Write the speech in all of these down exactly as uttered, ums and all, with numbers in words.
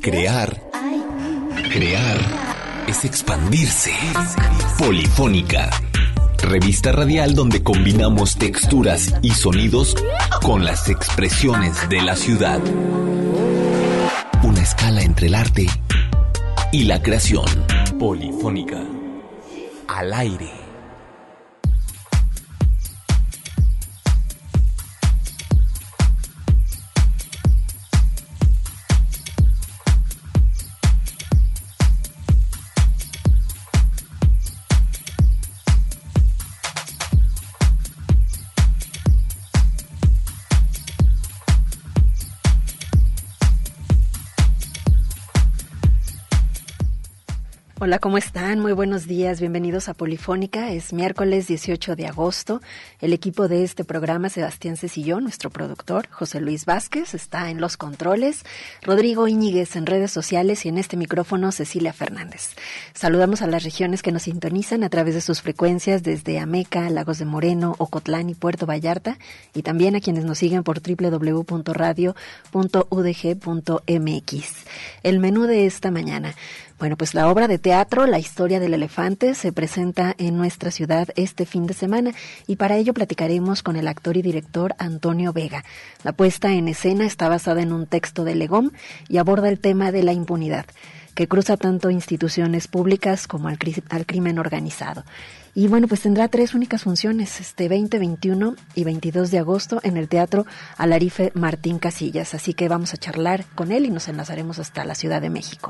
Crear, crear es expandirse. Polifónica, revista radial donde combinamos texturas y sonidos con las expresiones de la ciudad. Una escala entre el arte y la creación. Polifónica, al aire. Hola, ¿cómo están? Muy buenos días, bienvenidos a Polifónica. Es miércoles dieciocho de agosto. El equipo de este programa, Sebastián Cecillón, nuestro productor, José Luis Vázquez, está en los controles, Rodrigo Íñiguez en redes sociales y en este micrófono Cecilia Fernández. Saludamos a las regiones que nos sintonizan a través de sus frecuencias desde Ameca, Lagos de Moreno, Ocotlán y Puerto Vallarta, y también a quienes nos siguen por doble u doble u doble u punto radio punto u d g punto m x. El menú de esta mañana. Bueno, pues la obra de teatro La historia del elefante se presenta en nuestra ciudad este fin de semana y para ello platicaremos con el actor y director Antonio Vega. La puesta en escena está basada en un texto de Legón y aborda el tema de la impunidad, que cruza tanto instituciones públicas como al, cri- al crimen organizado. Y bueno, pues tendrá tres únicas funciones, este veinte, veintiuno y veintidós de agosto en el Teatro Alarife Martín Casillas. Así que vamos a charlar con él y nos enlazaremos hasta la Ciudad de México.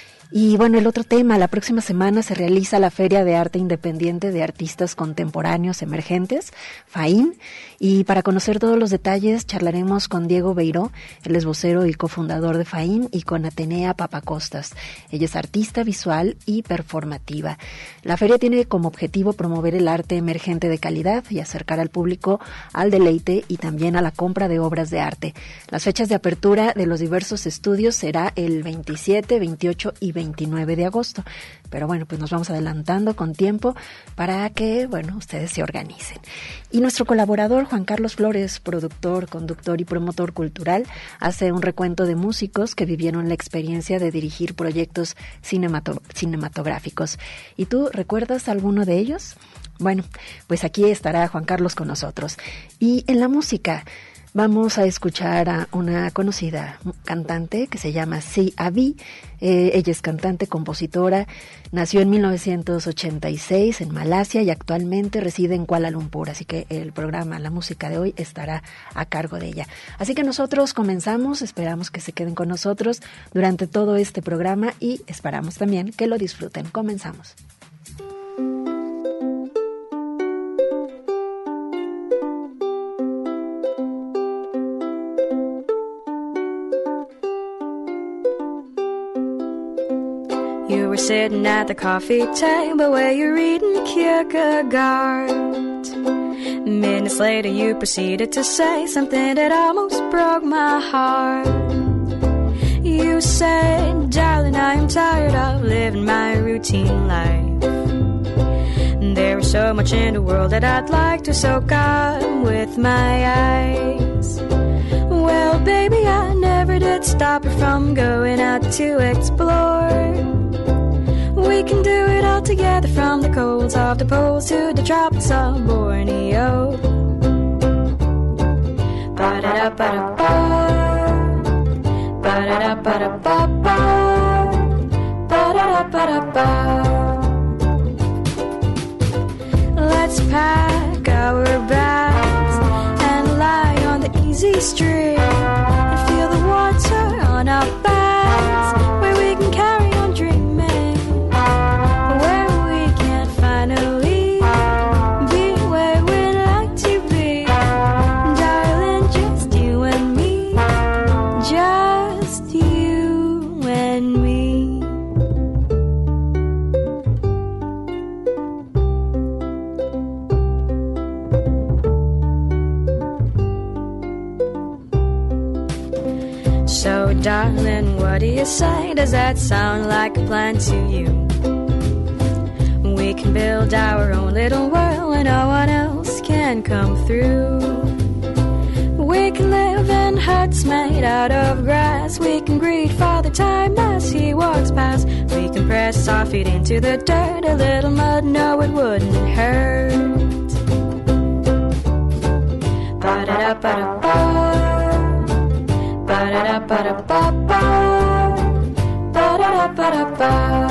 Y bueno, el otro tema, la próxima semana se realiza la Feria de Arte Independiente de Artistas Contemporáneos Emergentes, FAIN, y para conocer todos los detalles charlaremos con Diego Beiró, él es vocero y cofundador de FAIN, y con Atenea Papacostas. Ella es artista visual y performativa. La feria tiene como objetivo promover el arte emergente de calidad y acercar al público al deleite y también a la compra de obras de arte. Las fechas de apertura de los diversos estudios será el veintisiete, veintiocho y veintinueve de agosto, pero bueno, pues nos vamos adelantando con tiempo para que, bueno, ustedes se organicen. Y nuestro colaborador Juan Carlos Flores, productor, conductor y promotor cultural, hace un recuento de músicos que vivieron la experiencia de dirigir proyectos cinemato- cinematográficos. ¿Y tú recuerdas alguno de ellos? Bueno, pues aquí estará Juan Carlos con nosotros. Y en la música vamos a escuchar a una conocida cantante que se llama Si Abi. Eh, ella es cantante, compositora, nació en mil novecientos ochenta y seis en Malasia y actualmente reside en Kuala Lumpur, así que el programa La Música de hoy estará a cargo de ella. Así que nosotros comenzamos, esperamos que se queden con nosotros durante todo este programa y esperamos también que lo disfruten. Comenzamos. You were sitting at the coffee table where you're reading Kierkegaard. Minutes later you proceeded to say something that almost broke my heart. You said, darling, I am tired of living my routine life. There is so much in the world that I'd like to soak up with my eyes. Well, baby, I never did stop you from going out to explore. We can do it all together from the colds of the poles to the tropics of Borneo. Ba-da-da-ba-da-ba, ba-da-da-ba-da-ba-ba, ba-da-da-ba-da-ba. Let's pack our bags and lie on the easy street and feel the water on our backs, where we can carry on dreaming, where we can finally be where we'd like to be. Darling, just you and me, just you and me. So darling, what do you say? Does that sound like a plan to you? We can build our own little world where no one else can come through. We can live in huts made out of grass. We can greet Father Time feet into the dirt. A little mud, no, it wouldn't hurt. Ba-da-da-ba-da-ba, ba-da-da-ba-da-ba-ba, ba-da-da-ba-da-ba.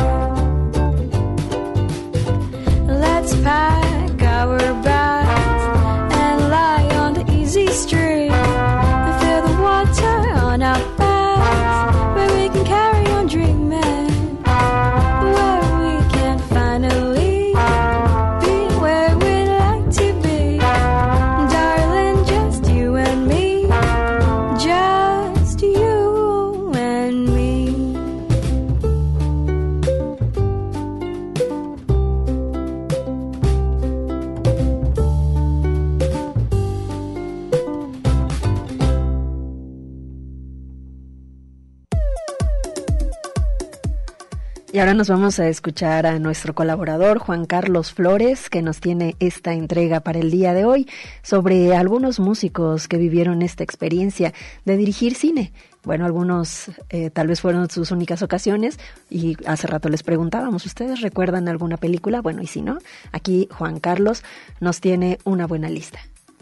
Let's pack our bags and lie on the easy street and fill the water on our backs, where we can carry on dreaming, where we can finally be where we'd like to be. Darling, just you and me, just you and me. Y ahora nos vamos a escuchar a nuestro colaborador Juan Carlos Flores, que nos tiene esta entrega para el día de hoy sobre algunos músicos que vivieron esta experiencia de dirigir cine. Bueno, algunos eh, tal vez fueron sus únicas ocasiones y hace rato les preguntábamos, ¿ustedes recuerdan alguna película? Bueno, y si no, aquí Juan Carlos nos tiene una buena lista.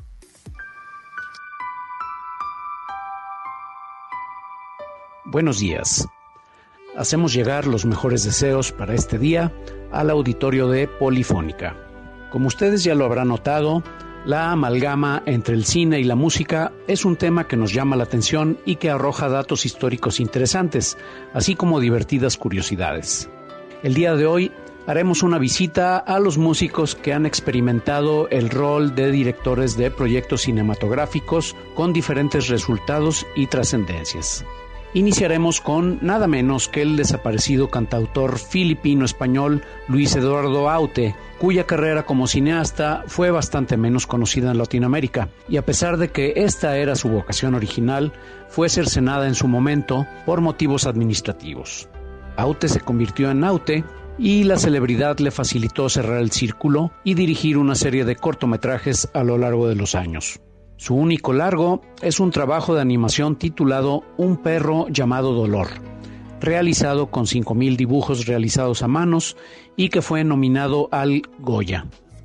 Buenos días. Hacemos llegar los mejores deseos para este día al auditorio de Polifónica. Como ustedes ya lo habrán notado, la amalgama entre el cine y la música es un tema que nos llama la atención y que arroja datos históricos interesantes, así como divertidas curiosidades. El día de hoy haremos una visita a los músicos que han experimentado el rol de directores de proyectos cinematográficos con diferentes resultados y trascendencias. Iniciaremos con nada menos que el desaparecido cantautor filipino-español Luis Eduardo Aute, cuya carrera como cineasta fue bastante menos conocida en Latinoamérica, y a pesar de que esta era su vocación original, fue cercenada en su momento por motivos administrativos. Aute se convirtió en Aute y la celebridad le facilitó cerrar el círculo y dirigir una serie de cortometrajes a lo largo de los años. Su único largo es un trabajo de animación titulado Un perro llamado Dolor, realizado con cinco mil dibujos realizados a manos y que fue nominado al Goya.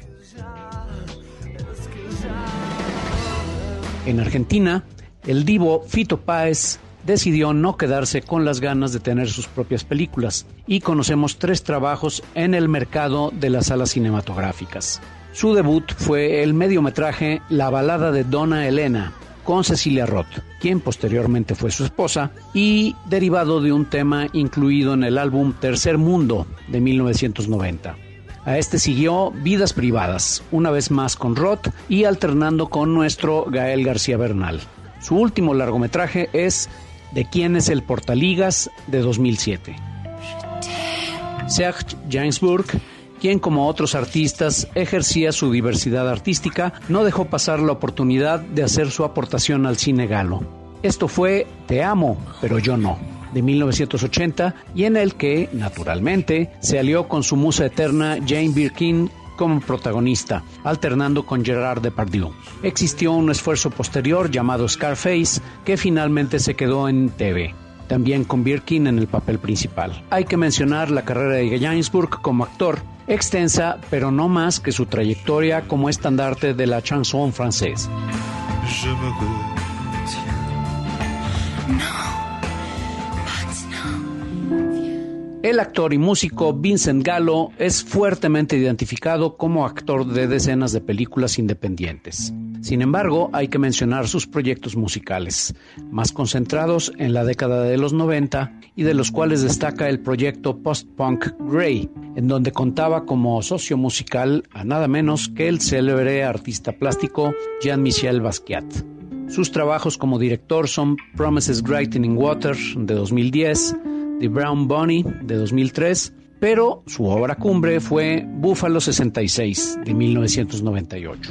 En Argentina, el divo Fito Páez decidió no quedarse con las ganas de tener sus propias películas y conocemos tres trabajos en el mercado de las salas cinematográficas. Su debut fue el mediometraje La balada de Donna Elena, con Cecilia Roth, quien posteriormente fue su esposa, y derivado de un tema incluido en el álbum Tercer Mundo de mil novecientos noventa. A este siguió Vidas Privadas, una vez más con Roth y alternando con nuestro Gael García Bernal. Su último largometraje es ¿De quién es el portaligas? De dos mil siete. Serge Gainsbourg, quien como otros artistas ejercía su diversidad artística, no dejó pasar la oportunidad de hacer su aportación al cine galo. Esto fue Te amo, pero yo no, de mil novecientos ochenta, y en el que, naturalmente, se alió con su musa eterna Jane Birkin como protagonista, alternando con Gerard Depardieu. Existió un esfuerzo posterior llamado Scarface, que finalmente se quedó en T V. También con Birkin en el papel principal. Hay que mencionar la carrera de Gainsbourg como actor, extensa, pero no más que su trayectoria como estandarte de la chanson francesa. Je me retiens. No. El actor y músico Vincent Gallo es fuertemente identificado como actor de decenas de películas independientes. Sin embargo, hay que mencionar sus proyectos musicales, más concentrados en la década de los noventa y de los cuales destaca el proyecto post-punk Grey, en donde contaba como socio musical a nada menos que el célebre artista plástico Jean-Michel Basquiat. Sus trabajos como director son Promises Written in Water de dos mil diez, The Brown Bunny de dos mil tres, pero su obra cumbre fue Búfalo sesenta y seis de mil novecientos noventa y ocho.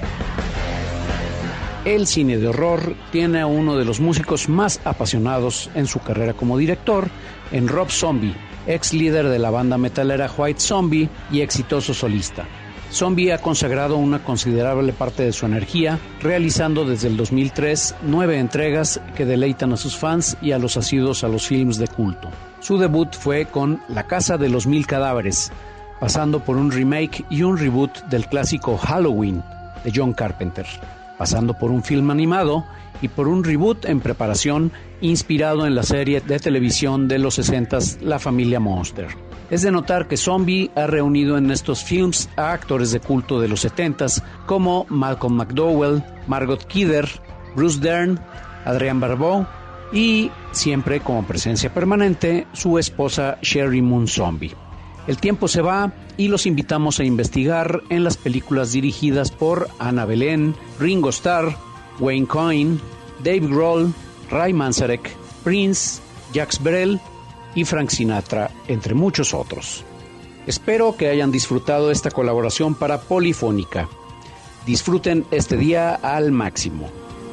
El cine de horror tiene a uno de los músicos más apasionados en su carrera como director, en Rob Zombie, ex líder de la banda metalera White Zombie y exitoso solista. Zombie ha consagrado una considerable parte de su energía, realizando desde el dos mil tres nueve entregas que deleitan a sus fans y a los asiduos a los films de culto. Su debut fue con La Casa de los Mil Cadáveres, pasando por un remake y un reboot del clásico Halloween de John Carpenter, pasando por un film animado y por un reboot en preparación inspirado en la serie de televisión de los sesentas La Familia Monster. Es de notar que Zombie ha reunido en estos films a actores de culto de los setentas como Malcolm McDowell, Margot Kidder, Bruce Dern, Adrienne Barbeau y, siempre como presencia permanente, su esposa Sheri Moon Zombie. El tiempo se va y los invitamos a investigar en las películas dirigidas por Ana Belén, Ringo Starr, Wayne Coyne, Dave Grohl, Ray Manzarek, Prince, Jacques Brel y Frank Sinatra, entre muchos otros. Espero que hayan disfrutado esta colaboración para Polifónica. Disfruten este día al máximo.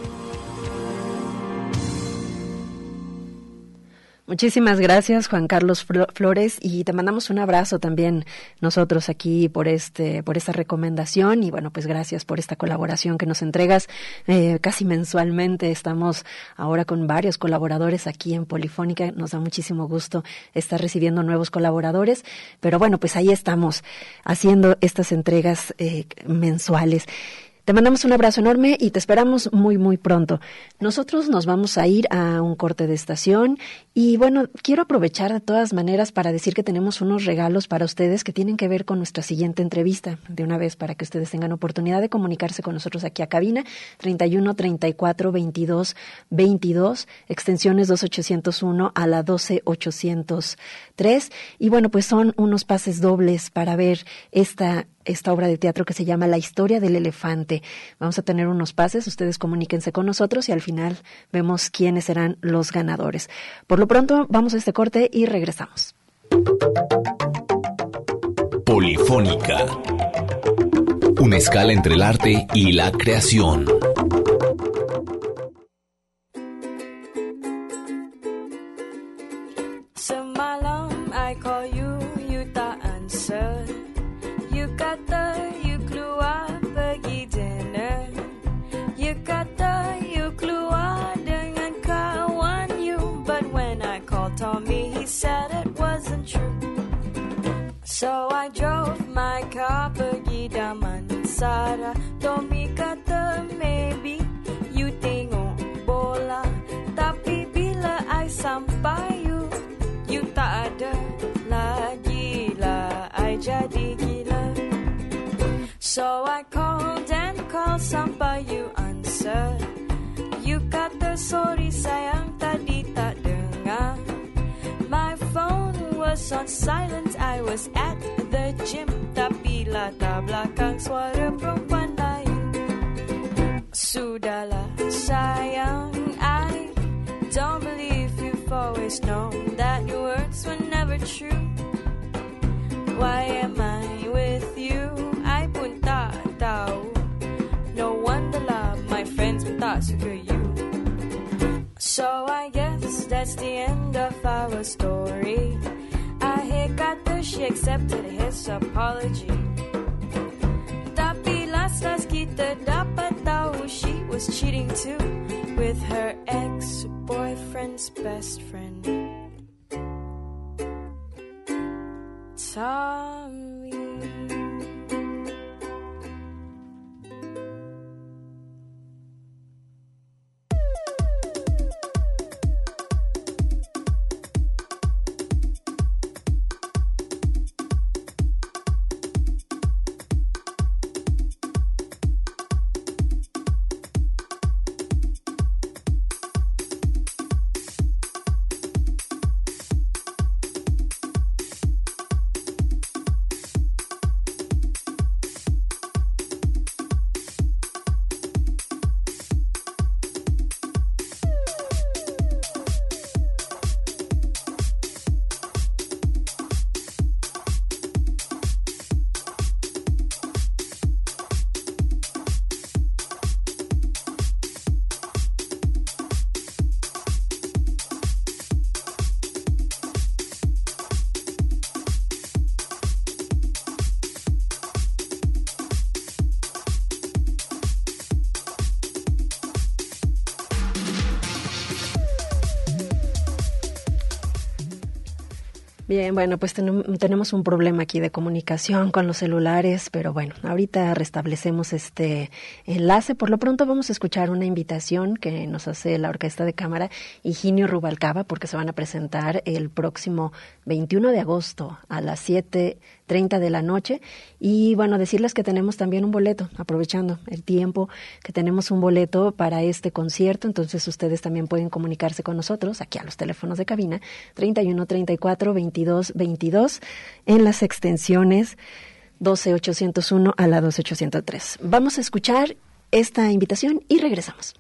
Muchísimas gracias, Juan Carlos Flores, y te mandamos un abrazo también nosotros aquí por este por esta recomendación y bueno, pues gracias por esta colaboración que nos entregas eh, casi mensualmente. Estamos ahora con varios colaboradores aquí en Polifónica, nos da muchísimo gusto estar recibiendo nuevos colaboradores, pero bueno, pues ahí estamos haciendo estas entregas eh, mensuales. Te mandamos un abrazo enorme y te esperamos muy, muy pronto. Nosotros nos vamos a ir a un corte de estación y bueno, quiero aprovechar de todas maneras para decir que tenemos unos regalos para ustedes que tienen que ver con nuestra siguiente entrevista. De una vez para que ustedes tengan oportunidad de comunicarse con nosotros aquí a cabina, treinta y uno, treinta y cuatro, veintidós, veintidós, extensiones dos ochocientos uno a la doce ochocientos tres. Y bueno, pues son unos pases dobles para ver esta esta obra de teatro que se llama La Historia del Elefante. Vamos a tener unos pases, ustedes comuníquense con nosotros y al final vemos quiénes serán los ganadores. Por lo pronto, vamos a este corte y regresamos. Polifónica. Una escala entre el arte y la creación. Semalam I call you, you tak answer. You kata you keluar pergi dinner. You kata you keluar dengan kawan you. But when I called Tommy, he said it wasn't true. So I drove my car pergi Damansara. Tommy kata maybe you tengok bola. Tapi bila I sampai you, you tak ada lagi lah. I jadi gila. So I called and called sampai you answer. You kata sorry sayang tadi tak dengar. My phone was on silent, I was at the gym. Tapi latar belakang suara perempuan lain. Sudahlah sayang, I don't believe you've always known that your words were never true. Why am I with you? I pun tak tahu. No wonder lah my friends pun tak suka you. So I guess that's the end of our story. Akhir kata she accepted his apology. Tapi last-last kita dapat tahu she was cheating too with her ex-boyfriend's best friend, Tommy. Bien, bueno, pues ten- tenemos un problema aquí de comunicación con los celulares, pero bueno, ahorita restablecemos este enlace. Por lo pronto vamos a escuchar una invitación que nos hace la Orquesta de Cámara Higinio Rubalcaba, porque se van a presentar el próximo veintiuno de agosto a las siete treinta de la noche. Y bueno, decirles que tenemos también un boleto, aprovechando el tiempo, que tenemos un boleto para este concierto. Entonces ustedes también pueden comunicarse con nosotros aquí a los teléfonos de cabina treinta y uno treinta y cuatro veintidós veintidós en las extensiones doce ochocientos uno a la doce ochocientos tres. Vamos a escuchar esta invitación y regresamos.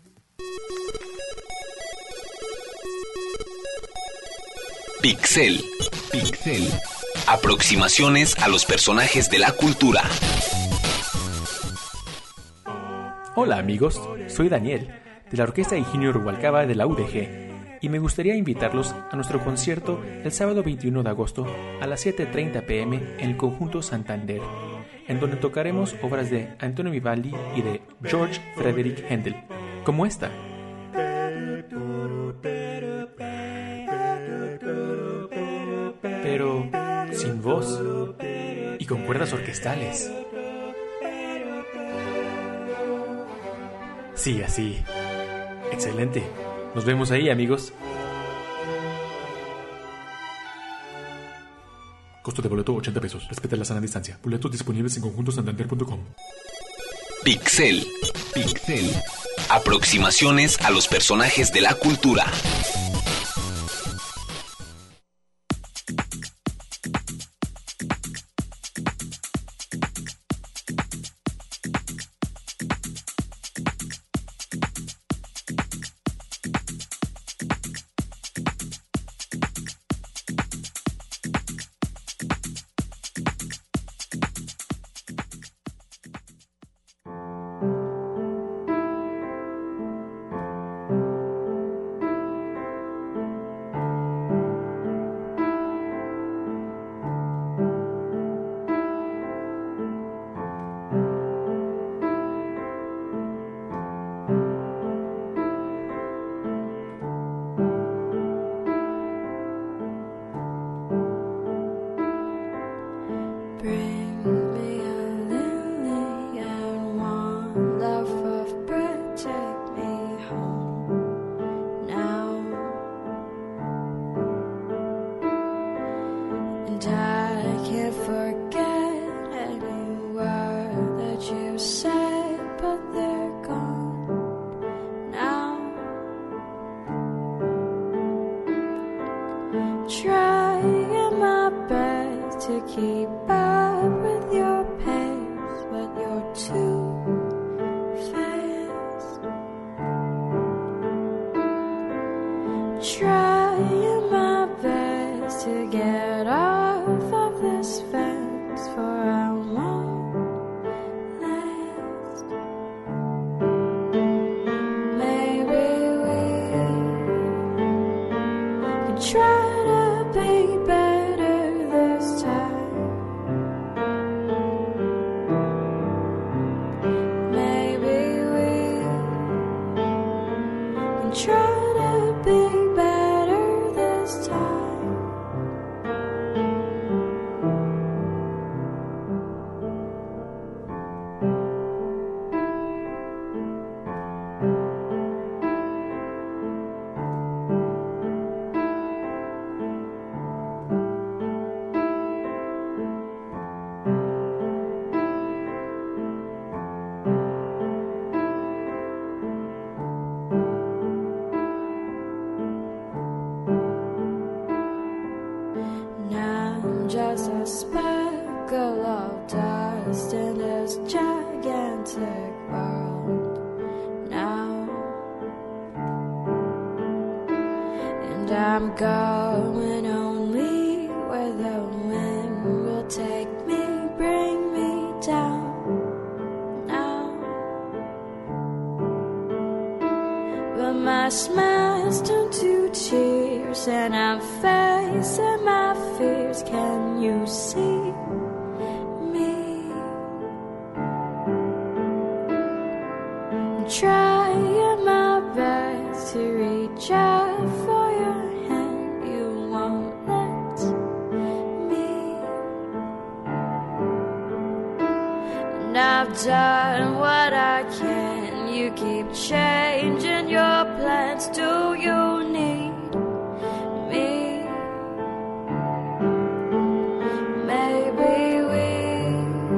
Pixel. Pixel. Aproximaciones a los personajes de la cultura. Hola amigos, soy Daniel, de la Orquesta Higinio Rubalcaba de la U D G, y me gustaría invitarlos a nuestro concierto el sábado veintiuno de agosto a las siete treinta pm en el Conjunto Santander, en donde tocaremos obras de Antonio Vivaldi y de George Frederick Händel, como esta. Pero sin voz y con cuerdas orquestales. Sí, así. Excelente. Nos vemos ahí, amigos. Costo de boleto ochenta pesos. Respeta la sana distancia. Boletos disponibles en conjunto santander punto com. Pixel. Pixel. Aproximaciones a los personajes de la cultura. To reach out for your hand, you won't let done what I can. You keep changing your plans. Do you need me? Maybe we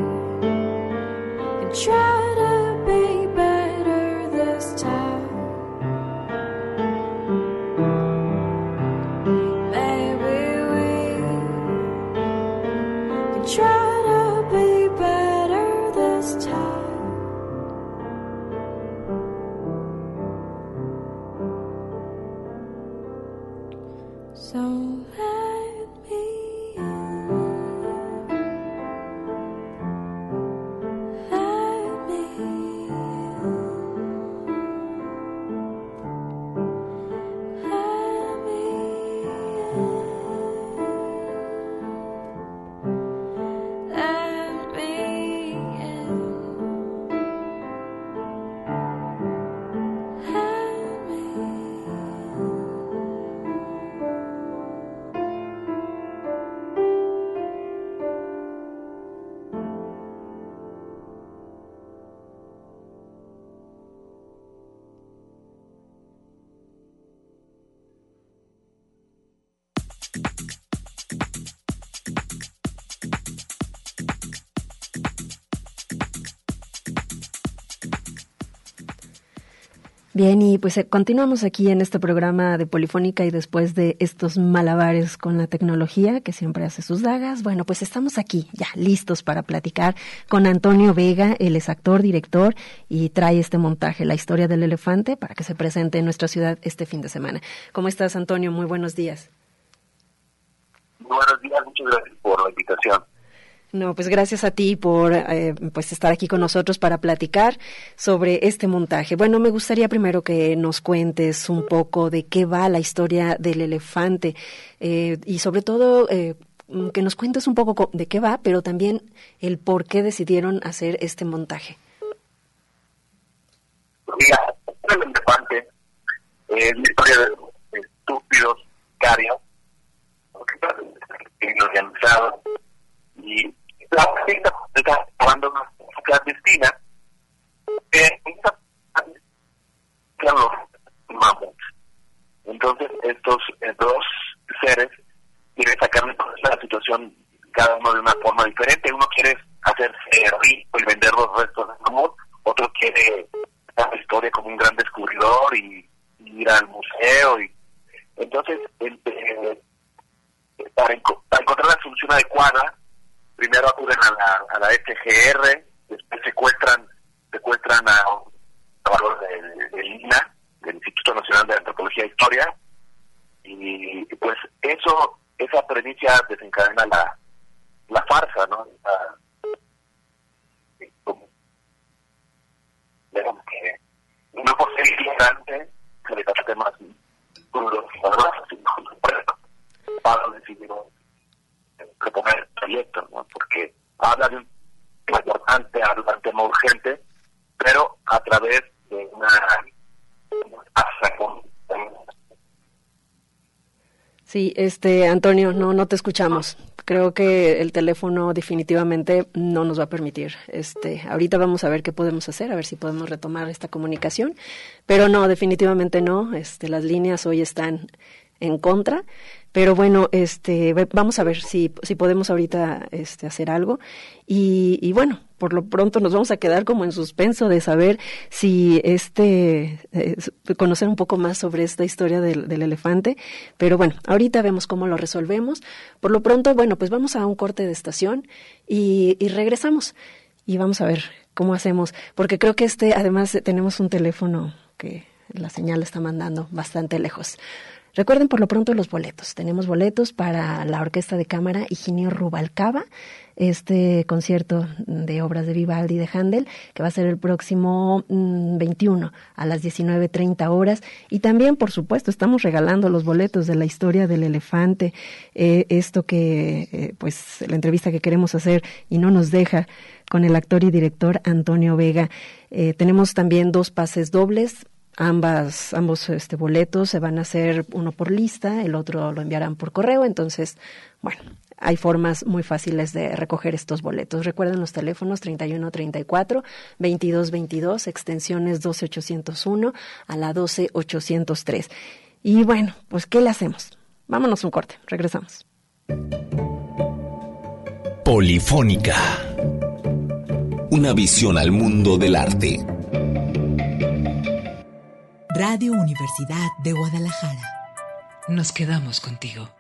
can try to be better this time. Maybe we can try to be better this time. So let me in. Let me in. Let me in. Let me in. Let me in. Bien, y pues eh, continuamos aquí en este programa de Polifónica y después de estos malabares con la tecnología que siempre hace sus dagas, bueno, pues estamos aquí ya listos para platicar con Antonio Vega. Él es actor, director y trae este montaje, La historia del elefante, para que se presente en nuestra ciudad este fin de semana. ¿Cómo estás, Antonio? Muy buenos días. Buenos días, muchas gracias por la invitación. No, pues gracias a ti por eh, pues estar aquí con nosotros para platicar sobre este montaje. Bueno, me gustaría primero que nos cuentes un poco de qué va la historia del elefante eh, y sobre todo eh, que nos cuentes un poco de qué va, pero también el por qué decidieron hacer este montaje. Mira, el elefante es la historia de estúpidos sicarios organizados y la artista está tomando una clandestina que los mamuts. Entonces estos eh, dos seres quieren sacarle la situación cada uno de una forma diferente. Uno quiere hacerse rico y vender los restos del mamut, otro quiere dar la historia como un gran descubridor y, y ir al museo. Y entonces eh, para, enco- para encontrar la solución adecuada, primero acuden a la, a la F G R, después secuestran secuestran a valor del de I N A, del Instituto Nacional de Antropología e Historia, y pues eso, esa premisa desencadena la, la farsa, ¿no? La, como, digamos que no por ser ignorante se le trata temas duros y dolorosos, sino para decidir proponer el proyecto, ¿no? Porque habla de un tema importante, habla de un tema urgente, pero a través de una, una Sí, este Antonio, no no te escuchamos. Creo que el teléfono definitivamente no nos va a permitir. Este, ahorita vamos a ver qué podemos hacer, a ver si podemos retomar esta comunicación, pero no, definitivamente no. Este, las líneas hoy están en contra. Pero bueno, este, vamos a ver si si podemos ahorita este, hacer algo y, y bueno, por lo pronto nos vamos a quedar como en suspenso de saber si este eh, conocer un poco más sobre esta historia del, del elefante. Pero bueno, ahorita vemos cómo lo resolvemos. Por lo pronto, bueno, pues vamos a un corte de estación y, y regresamos y vamos a ver cómo hacemos, porque creo que este, además tenemos un teléfono que la señal está mandando bastante lejos. Recuerden por lo pronto los boletos. Tenemos boletos para la Orquesta de Cámara Higinio Rubalcaba, este concierto de obras de Vivaldi y de Händel, que va a ser el próximo mmm, veintiuno a las diecinueve treinta horas. Y también, por supuesto, estamos regalando los boletos de la historia del elefante, eh, esto que, eh, pues, la entrevista que queremos hacer y no nos deja, con el actor y director Antonio Vega. Eh, tenemos también dos pases dobles. Ambas, ambos este, boletos se van a hacer uno por lista, el otro lo enviarán por correo. Entonces, bueno, hay formas muy fáciles de recoger estos boletos. Recuerden los teléfonos treinta y uno treinta y cuatro, veintidós veintidós, extensiones doce ochocientos uno a la doce ochocientos tres. Y bueno, pues ¿qué le hacemos? Vámonos un corte, regresamos. Polifónica. Una visión al mundo del arte. Radio Universidad de Guadalajara. Nos quedamos contigo.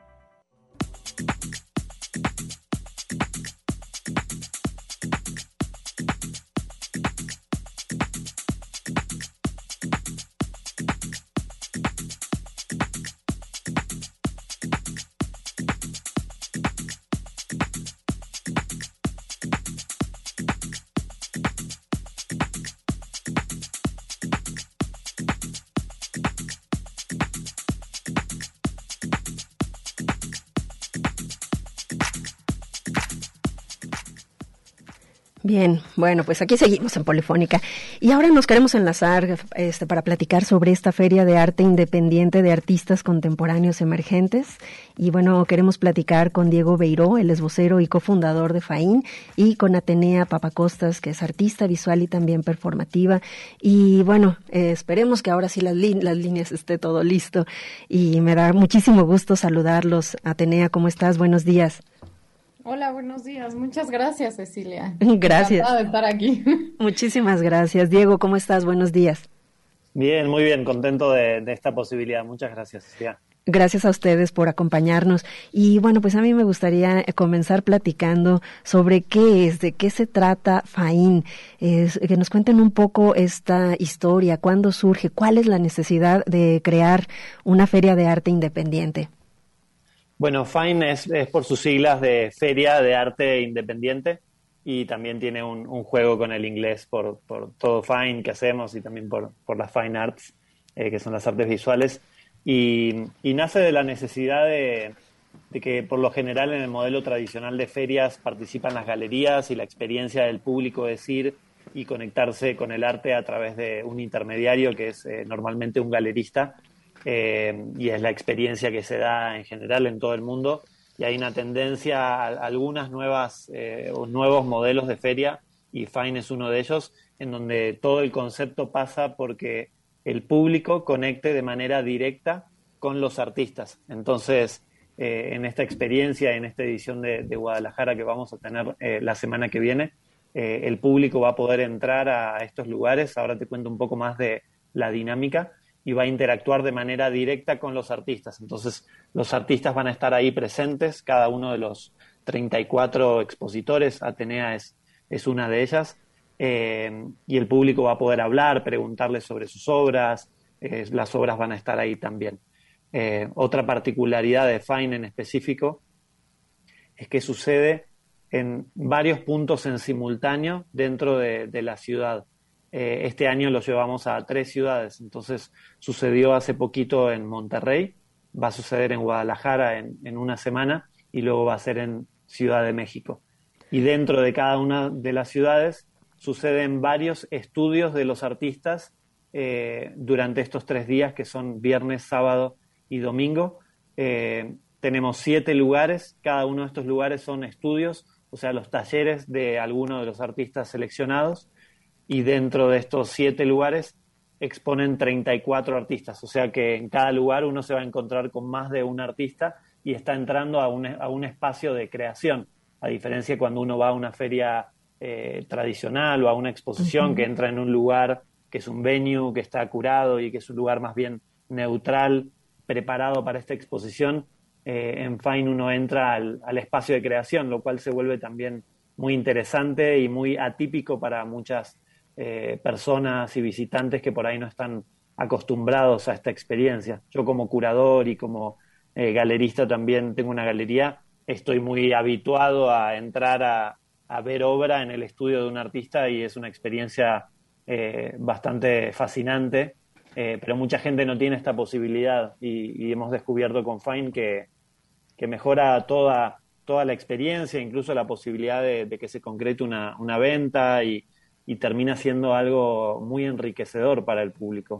Bien, bueno, pues aquí seguimos en Polifónica y ahora nos queremos enlazar este, para platicar sobre esta Feria de Arte Independiente de Artistas Contemporáneos Emergentes y bueno, queremos platicar con Diego Beiró, él es vocero y cofundador de FAIN, y con Atenea Papacostas, que es artista visual y también performativa, y bueno, eh, esperemos que ahora sí las, li- las líneas esté todo listo y me da muchísimo gusto saludarlos. Atenea, ¿cómo estás? Buenos días. Hola, buenos días. Muchas gracias, Cecilia. Gracias. Encantada de estar aquí. Muchísimas gracias. Diego, ¿cómo estás? Buenos días. Bien, muy bien, contento de, de esta posibilidad. Muchas gracias, Cecilia. Gracias a ustedes por acompañarnos. Y bueno, pues a mí me gustaría comenzar platicando sobre qué es, de qué se trata FAIN, es, que nos cuenten un poco esta historia, cuándo surge, cuál es la necesidad de crear una feria de arte independiente. Bueno, FAIN es, es por sus siglas de Feria de Arte Independiente y también tiene un, un juego con el inglés por, por todo FAIN que hacemos y también por, por las Fine Arts, eh, que son las artes visuales. Y, y nace de la necesidad de, de que por lo general en el modelo tradicional de ferias participan las galerías y la experiencia del público es ir y conectarse con el arte a través de un intermediario que es eh, normalmente un galerista. Eh, y es la experiencia que se da en general en todo el mundo y hay una tendencia a, a algunas nuevas eh, o nuevos modelos de feria y FAIN es uno de ellos en donde todo el concepto pasa porque el público conecte de manera directa con los artistas. Entonces eh, en esta experiencia, en esta edición de, de Guadalajara que vamos a tener eh, la semana que viene, eh, el público va a poder entrar a estos lugares. Ahora te cuento un poco más de la dinámica y va a interactuar de manera directa con los artistas. Entonces, los artistas van a estar ahí presentes, cada uno de los treinta y cuatro expositores, Atenea es, es una de ellas, eh, y el público va a poder hablar, preguntarles sobre sus obras, eh, las obras van a estar ahí también. Eh, otra particularidad de FAIN en específico es que sucede en varios puntos en simultáneo dentro de, de la ciudad. Eh, este año lo llevamos a tres ciudades, entonces sucedió hace poquito en Monterrey, va a suceder en Guadalajara en, en una semana y luego va a ser en Ciudad de México. Y dentro de cada una de las ciudades suceden varios estudios de los artistas eh, durante estos tres días que son viernes, sábado y domingo. Eh, tenemos siete lugares, cada uno de estos lugares son estudios, o sea, los talleres de algunos de los artistas seleccionados. Y dentro de estos siete lugares exponen treinta y cuatro artistas, o sea que en cada lugar uno se va a encontrar con más de un artista y está entrando a un, a un espacio de creación, a diferencia de cuando uno va a una feria eh, tradicional o a una exposición, uh-huh, que entra en un lugar que es un venue, que está curado y que es un lugar más bien neutral, preparado para esta exposición. Eh, en FAIN uno entra al, al espacio de creación, lo cual se vuelve también muy interesante y muy atípico para muchas Eh, personas y visitantes que por ahí no están acostumbrados a esta experiencia. Yo como curador y como eh, galerista también tengo una galería, estoy muy habituado a entrar a, a ver obra en el estudio de un artista y es una experiencia eh, bastante fascinante, eh, pero mucha gente no tiene esta posibilidad y, y hemos descubierto con FAIN que, que mejora toda, toda la experiencia, incluso la posibilidad de, de que se concrete una, una venta y y termina siendo algo muy enriquecedor para el público.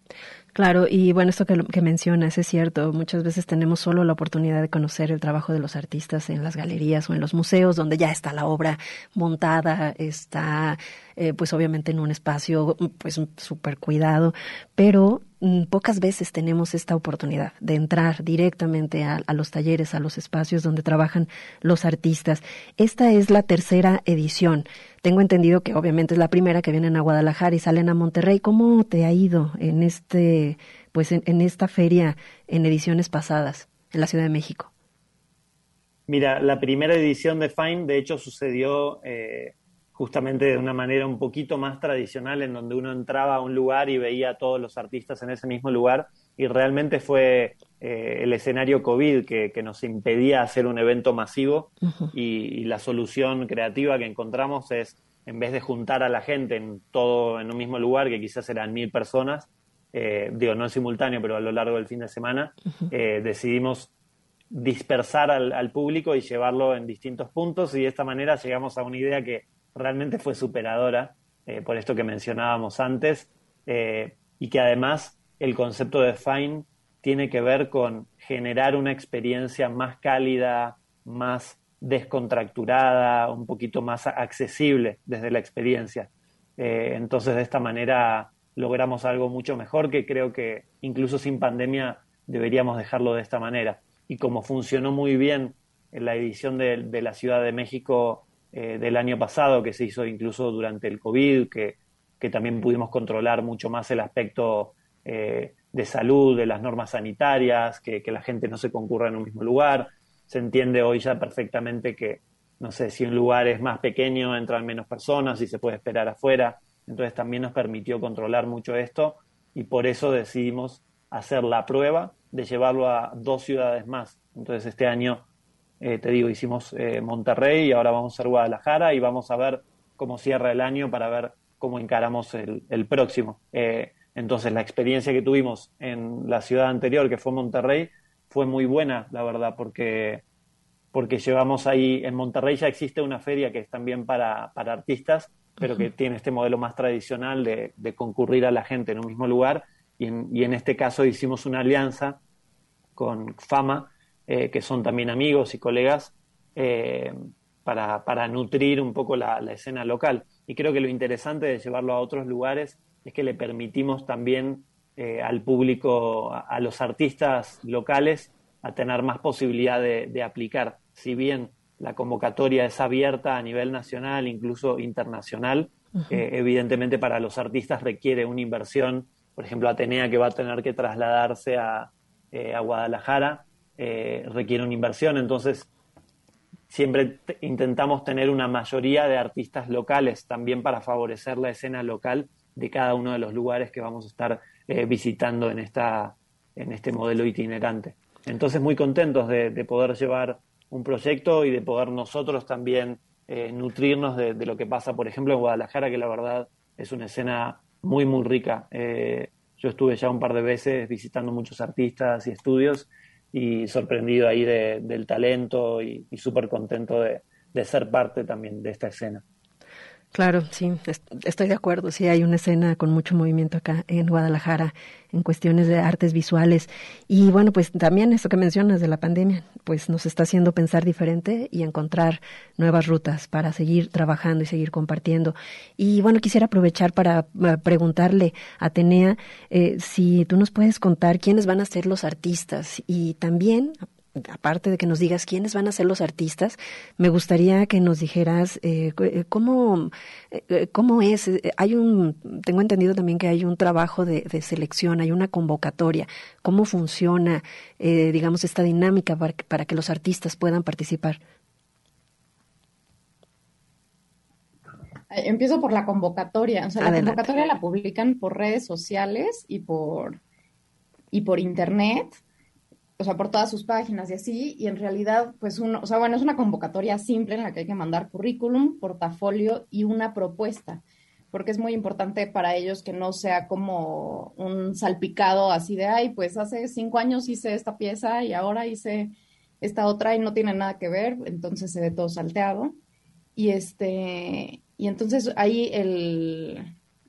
Claro, y bueno, esto que, que mencionas es cierto. Muchas veces tenemos solo la oportunidad de conocer el trabajo de los artistas en las galerías o en los museos, donde ya está la obra montada, está eh, pues obviamente en un espacio pues súper cuidado, pero mm, pocas veces tenemos esta oportunidad de entrar directamente a, a los talleres, a los espacios donde trabajan los artistas. Esta es la tercera edición. Tengo entendido que obviamente es la primera que vienen a Guadalajara y salen a Monterrey. ¿Cómo te ha ido en este, pues en, en esta feria en ediciones pasadas en la Ciudad de México? Mira, la primera edición de Fine, de hecho, sucedió eh, justamente de una manera un poquito más tradicional, en donde uno entraba a un lugar y veía a todos los artistas en ese mismo lugar, y realmente fue eh, el escenario COVID que, que nos impedía hacer un evento masivo. Uh-huh. y, y la solución creativa que encontramos es, en vez de juntar a la gente en todo en un mismo lugar, que quizás eran mil personas, eh, digo, no en simultáneo, pero a lo largo del fin de semana, uh-huh. eh, decidimos dispersar al, al público y llevarlo en distintos puntos, y de esta manera llegamos a una idea que realmente fue superadora, eh, por esto que mencionábamos antes, eh, y que además el concepto de Fine tiene que ver con generar una experiencia más cálida, más descontracturada, un poquito más accesible desde la experiencia. Eh, entonces, de esta manera logramos algo mucho mejor, que creo que incluso sin pandemia deberíamos dejarlo de esta manera. Y como funcionó muy bien en la edición de, de la Ciudad de México eh, del año pasado, que se hizo incluso durante el COVID, que, que también pudimos controlar mucho más el aspecto eh, de salud, de las normas sanitarias, que, que la gente no se concurra en un mismo lugar. Se entiende hoy ya perfectamente que, no sé, si un lugar es más pequeño, entran menos personas y se puede esperar afuera. Entonces también nos permitió controlar mucho esto, y por eso decidimos hacer la prueba de llevarlo a dos ciudades más. Entonces este año, eh, te digo, hicimos eh, Monterrey, y ahora vamos a hacer Guadalajara, y vamos a ver cómo cierra el año para ver cómo encaramos el, el próximo. Eh, entonces la experiencia que tuvimos en la ciudad anterior, que fue Monterrey, fue muy buena, la verdad, porque, porque llevamos ahí, en Monterrey ya existe una feria que es también para, para artistas, pero uh-huh. que tiene este modelo más tradicional de, de concurrir a la gente en un mismo lugar, y en, y en este caso hicimos una alianza con Fama, eh, que son también amigos y colegas, eh, para, para nutrir un poco la, la escena local. Y creo que lo interesante de llevarlo a otros lugares es que le permitimos también eh, al público, a, a los artistas locales, a tener más posibilidad de, de aplicar. Si bien la convocatoria es abierta a nivel nacional, incluso internacional, uh-huh. eh, evidentemente para los artistas requiere una inversión. Por ejemplo, Atenea, que va a tener que trasladarse a, eh, a Guadalajara, eh, requiere una inversión. Entonces, siempre t- intentamos tener una mayoría de artistas locales, también para favorecer la escena local de cada uno de los lugares que vamos a estar eh, visitando en, esta, en este modelo itinerante. Entonces, muy contentos de, de poder llevar un proyecto y de poder nosotros también eh, nutrirnos de, de lo que pasa, por ejemplo, en Guadalajara, que la verdad es una escena muy, muy rica. Eh, yo estuve ya un par de veces visitando muchos artistas y estudios, y sorprendido ahí de, del talento, y, y súper contento de, de ser parte también de esta escena. Claro, sí, estoy de acuerdo. Sí, hay una escena con mucho movimiento acá en Guadalajara en cuestiones de artes visuales. Y bueno, pues también esto que mencionas de la pandemia, pues nos está haciendo pensar diferente y encontrar nuevas rutas para seguir trabajando y seguir compartiendo. Y bueno, quisiera aprovechar para preguntarle a Atenea eh, si tú nos puedes contar quiénes van a ser los artistas, y también, aparte de que nos digas quiénes van a ser los artistas, me gustaría que nos dijeras eh, cómo, eh, cómo es. Hay un, tengo entendido también que hay un trabajo de, de selección, hay una convocatoria. ¿Cómo funciona, eh, digamos, esta dinámica para, para que los artistas puedan participar? Empiezo por la convocatoria. O sea, Adelante. La convocatoria la publican por redes sociales y por, y por internet. O sea, por todas sus páginas y así, y en realidad, pues, uno, o sea, bueno, es una convocatoria simple en la que hay que mandar currículum, portafolio y una propuesta, porque es muy importante para ellos que no sea como un salpicado así de, ay, pues hace cinco años hice esta pieza y ahora hice esta otra y no tiene nada que ver, entonces se ve todo salteado. Y este, y entonces ahí el...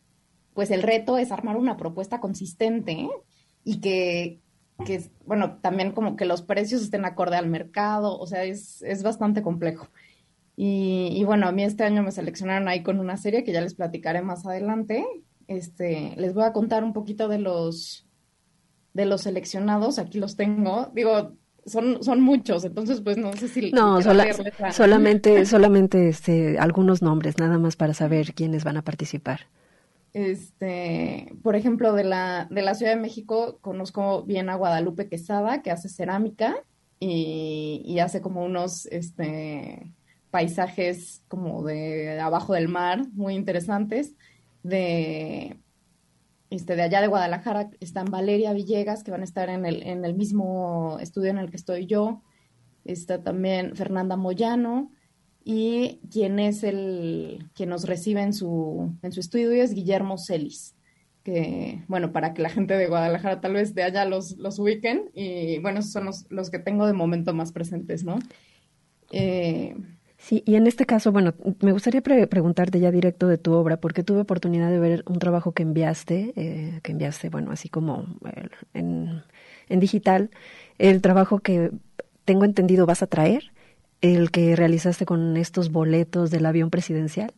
pues el reto es armar una propuesta consistente y que, que, bueno, también como que los precios estén acorde al mercado, o sea, es, es bastante complejo. Y, y bueno, a mí este año me seleccionaron ahí con una serie que ya les platicaré más adelante. Este, les voy a contar un poquito de los, de los seleccionados, aquí los tengo, digo, son, son muchos, entonces pues no sé si... No, si sola, leerles, solamente, solamente este, algunos nombres, nada más para saber quiénes van a participar. Este, por ejemplo, de la, de la Ciudad de México conozco bien a Guadalupe Quesada, que hace cerámica y, y hace como unos este, paisajes como de abajo del mar, muy interesantes. De, este, de allá de Guadalajara están Valeria Villegas, que van a estar en el, en el mismo estudio en el que estoy yo. Está también Fernanda Moyano. Y quien es el quien nos recibe en su, en su estudio es Guillermo Celis, que, bueno, para que la gente de Guadalajara tal vez de allá los, los ubiquen, y bueno, esos son los, los que tengo de momento más presentes, ¿no? Eh, Sí, y en este caso, bueno, me gustaría pre- preguntarte ya directo de tu obra, porque tuve oportunidad de ver un trabajo que enviaste, eh, que enviaste, bueno, así como eh, en, en digital, el trabajo que tengo entendido vas a traer, el que realizaste con estos boletos del avión presidencial.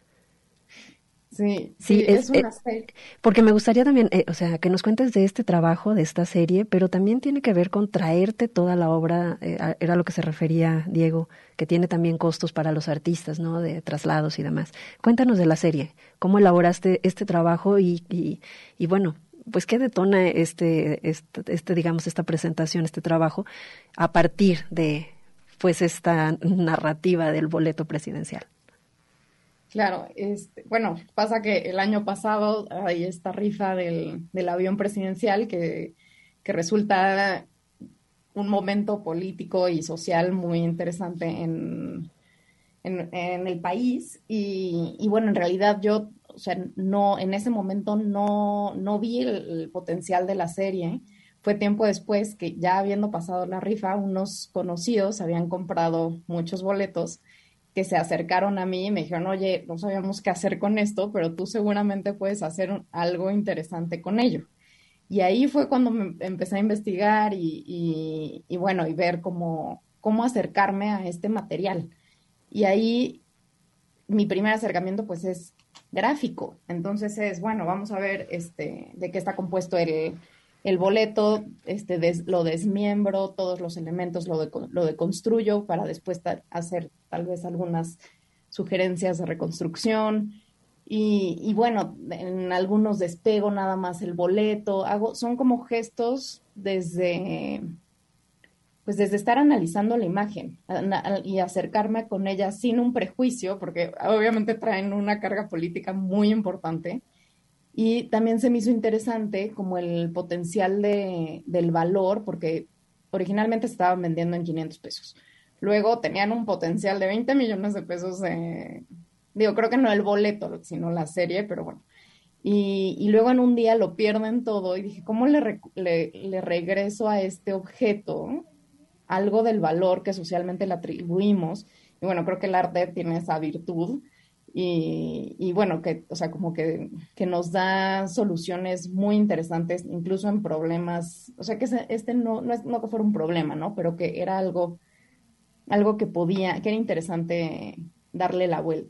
Sí, sí, sí es, es una eh, serie. Porque me gustaría también, eh, o sea, que nos cuentes de este trabajo, de esta serie, pero también tiene que ver con traerte toda la obra, eh, era lo que se refería Diego, que tiene también costos para los artistas, ¿no? De traslados y demás. Cuéntanos de la serie, cómo elaboraste este trabajo y, y, y bueno, pues qué detona este, este, este, digamos, esta presentación, este trabajo, a partir de pues esta narrativa del boleto presidencial. Claro, este, bueno, pasa que el año pasado hay esta rifa del, del avión presidencial que, que resulta un momento político y social muy interesante en, en, en el país y, y bueno, en realidad yo, o sea, no, en ese momento no, no vi el, el potencial de la serie. Fue tiempo después que ya habiendo pasado la rifa, unos conocidos habían comprado muchos boletos que se acercaron a mí y me dijeron, oye, no sabíamos qué hacer con esto, pero tú seguramente puedes hacer un, algo interesante con ello. Y ahí fue cuando me empecé a investigar y, y, y bueno, y ver cómo, cómo acercarme a este material. Y ahí mi primer acercamiento pues es gráfico. Entonces es, bueno, vamos a ver este, de qué está compuesto el... El boleto, este, des, lo desmiembro, todos los elementos lo, de, lo deconstruyo para después ta- hacer tal vez algunas sugerencias de reconstrucción. Y, y bueno, en algunos despego nada más el boleto. Hago, son como gestos desde, pues desde estar analizando la imagen a, y acercarme con ella sin un prejuicio, porque obviamente traen una carga política muy importante. Y también se me hizo interesante como el potencial de, del valor, porque originalmente se estaban vendiendo en quinientos pesos. Luego tenían un potencial de veinte millones de pesos. Eh, digo, creo que no el boleto, sino la serie, pero bueno. Y, y luego en un día lo pierden todo y dije, ¿cómo le, re, le, le regreso a este objeto algo del valor que socialmente le atribuimos? Y bueno, creo que el arte tiene esa virtud. Y, y bueno, que, o sea, como que, que nos da soluciones muy interesantes, incluso en problemas, o sea, que este no, no es no que fuera un problema, ¿no? Pero que era algo, algo que podía, que era interesante darle la vuelta.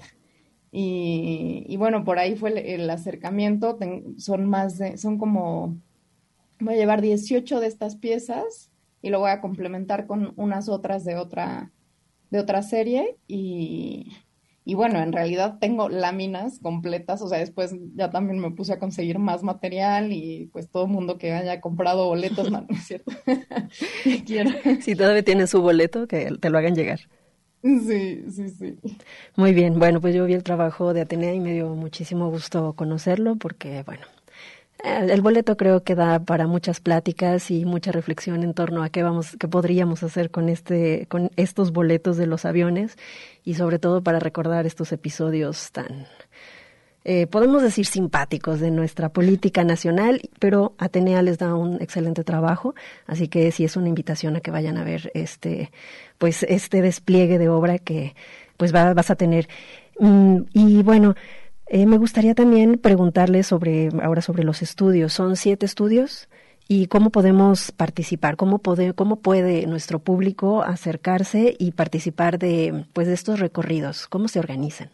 Y, y bueno, por ahí fue el, el acercamiento, ten, son más de, son como, voy a llevar dieciocho de estas piezas y lo voy a complementar con unas otras de otra, de otra serie y... Y bueno, en realidad tengo láminas completas, o sea, después ya también me puse a conseguir más material y pues todo el mundo que haya comprado boletos, no, no es cierto, que quiera. Si todavía tienen su boleto, que te lo hagan llegar. Sí, sí, sí. Muy bien, bueno, pues yo vi el trabajo de Atenea y me dio muchísimo gusto conocerlo porque, bueno, el boleto creo que da para muchas pláticas y mucha reflexión en torno a qué vamos, qué podríamos hacer con este, con estos boletos de los aviones y sobre todo para recordar estos episodios tan, eh, podemos decir simpáticos de nuestra política nacional, pero Atenea les da un excelente trabajo, así que sí es una invitación a que vayan a ver este, pues este despliegue de obra que pues va, vas a tener. Mm, y bueno, Eh, me gustaría también preguntarle sobre, ahora sobre los estudios. Son siete estudios. ¿Y cómo podemos participar? ¿Cómo puede, cómo puede nuestro público acercarse y participar de, pues, de estos recorridos? ¿Cómo se organizan?